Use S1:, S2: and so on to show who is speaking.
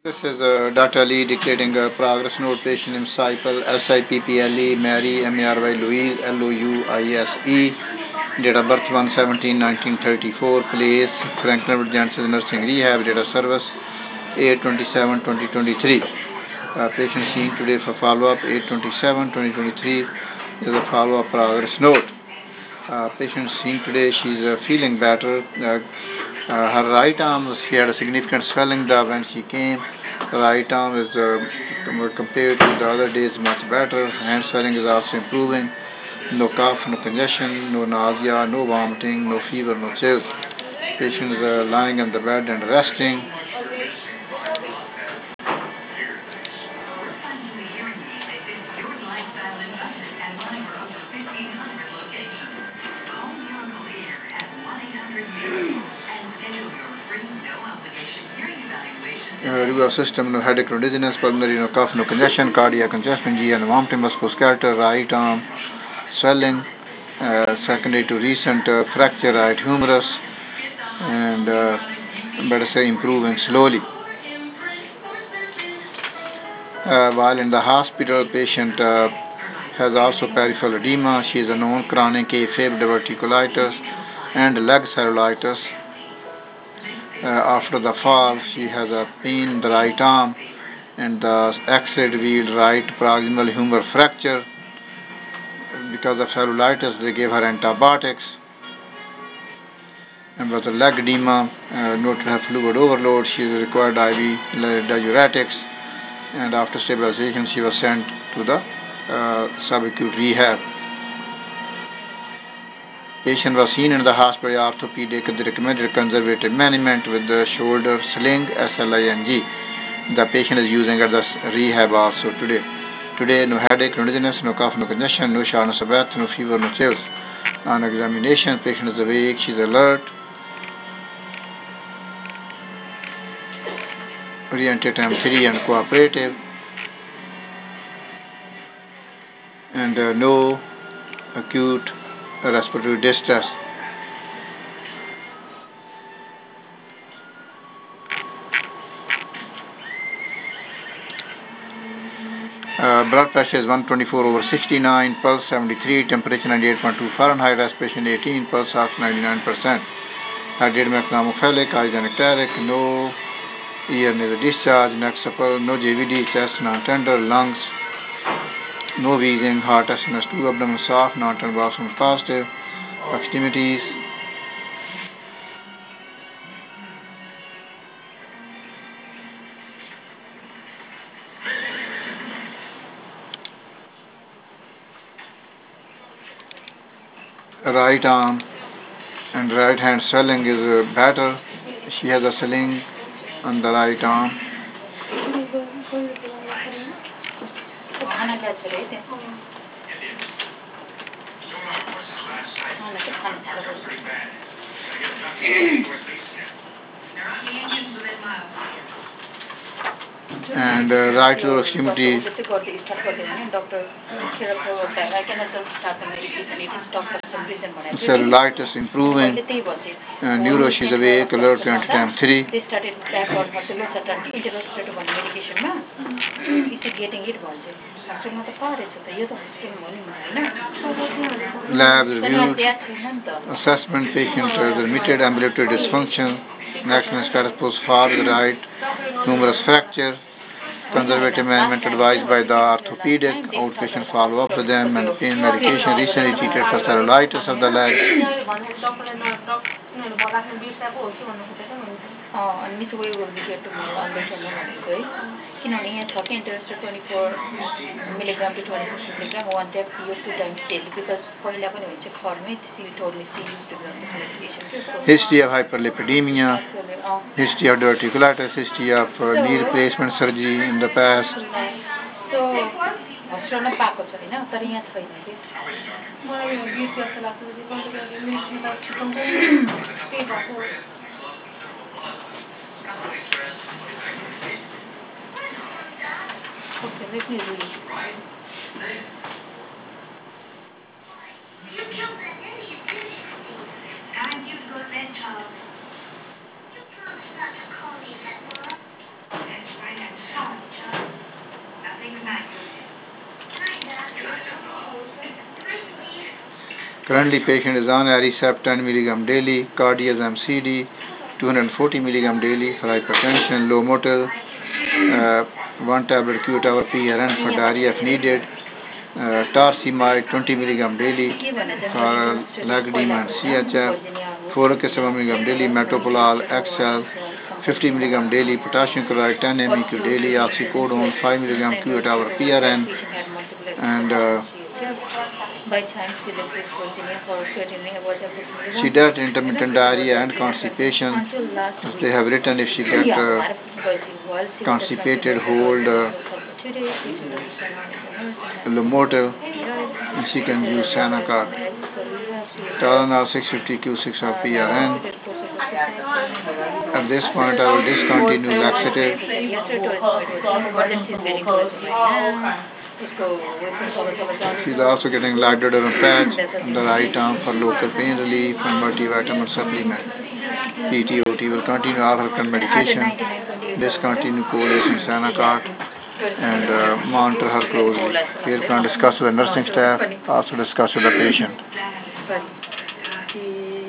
S1: This is Dr. Lee dictating a progress note. Patient name Sipple, Sipple, Mary, Mary, Louise, Louise. Date of birth 1/17/1934. Place Franklin Wood Janssen Nursing Rehab. Date of service 8/27/2023. Patient seen today for follow up 8/27/2023. This is a follow up progress note. Patient seen today, she's feeling better. Her right arm, she had a significant swelling when she came. The right arm is compared to the other days much better. Hand swelling is also improving. No cough, no congestion, no nausea, no vomiting, no fever, no chills. Patient is lying on the bed and resting. Review of system, no headache, no dizziness, pulmonary, no cough, no congestion, cardiac congestion, GI, no vomiting, musculoskeletal, right arm swelling, secondary to recent fracture, right humerus, and better say improving slowly. While in the hospital, patient has also peripheral edema. She is a known chronic AFib diverticulitis and leg cellulitis. After the fall, she has a pain in the right arm and the X-ray revealed right proximal humeral fracture. Because of cellulitis, they gave her antibiotics. And with the leg edema, noted her fluid overload, she required IV diuretics. And after stabilization, she was sent to the subacute rehab. Patient was seen in the hospital orthopedic. They recommended conservative management with the shoulder sling, SLING. The patient is using at the rehab also today. Today, no headache, no dizziness, no cough, no congestion, no shortness of breath, no fever, no chills. On examination, patient is awake, she's alert. Oriented M3 and cooperative. And no acute respiratory distress. Blood pressure is 124/69, pulse 73, temperature 98.2 Fahrenheit, respiration 18, pulse oxygen 99%. Heart rate mechanomophilia, eyes anecteric, no ear nasal discharge, neck supple, no JVD, chest non-tender, lungs, no wheezing, heart SNS2, abdomen soft, non-tender bathroom positive, extremities. Right arm and right hand swelling is better. She has a swelling on the right arm. And right lower extremity. Cellulitis improving. Neuro, she's awake, alert, time 3. They started back on medication. Is it getting it? Lab reviewed. Assessment patient has admitted ambulatory dysfunction. National status post fall with right humerus fracture. Conservative management advised by the orthopedic. Outpatient follow up with them and pain medication recently treated for cellulitis of the leg. अनि सबै get to understand भनेको है किनभने यहाँ छ कि interested 24 milligram to 26 milligram one tap यो 2 times daily because पहिला पनि हुन्छ खर्मै she told me she used to be on this medication. History of hyperlipidemia, history of diverticulitis, history of knee replacement surgery in the past. So हस्पिटलमा पाएको छ हैन तर यहाँ छैन के मलाई यो बिस जस्तो लाग्छ कि कहिले मिसमा छिटो त्यही भएको Okay, let me read. You killed that nanny, you did it. Time you to go to bed, child. You promised not to call me that, Mom. That's right.
S2: Currently patient is on Aricept 10 mg daily, Cardiazem CD 240 mg daily for hypertension, Lomotil 1 tablet Q-Tower PRN for diarrhea if needed, Tarcimide 20 mg daily for leg edema and CHF, Folic acid 1 mg daily, Metoprolol XL 50 mg daily, potassium chloride 10 mg daily, oxycodone 5 mg Q-Tower PRN, and
S1: by chance selected Virginia for creatinine was everything.
S2: she died intermittent diarrhea and constipation. As they have written, if she get constipated, hold Lomotil, and she can use Sanacart. Tylenol 650 Q6 of PRN. At this point, I will discontinue laxative. She's also getting Lagdoderum patch on the right arm for local pain relief and multivitamin supplement. PTOT will continue all her current medication, discontinue Colis and Sanacart, and monitor her closely. Care plan discuss with the nursing staff, also discuss with the patient.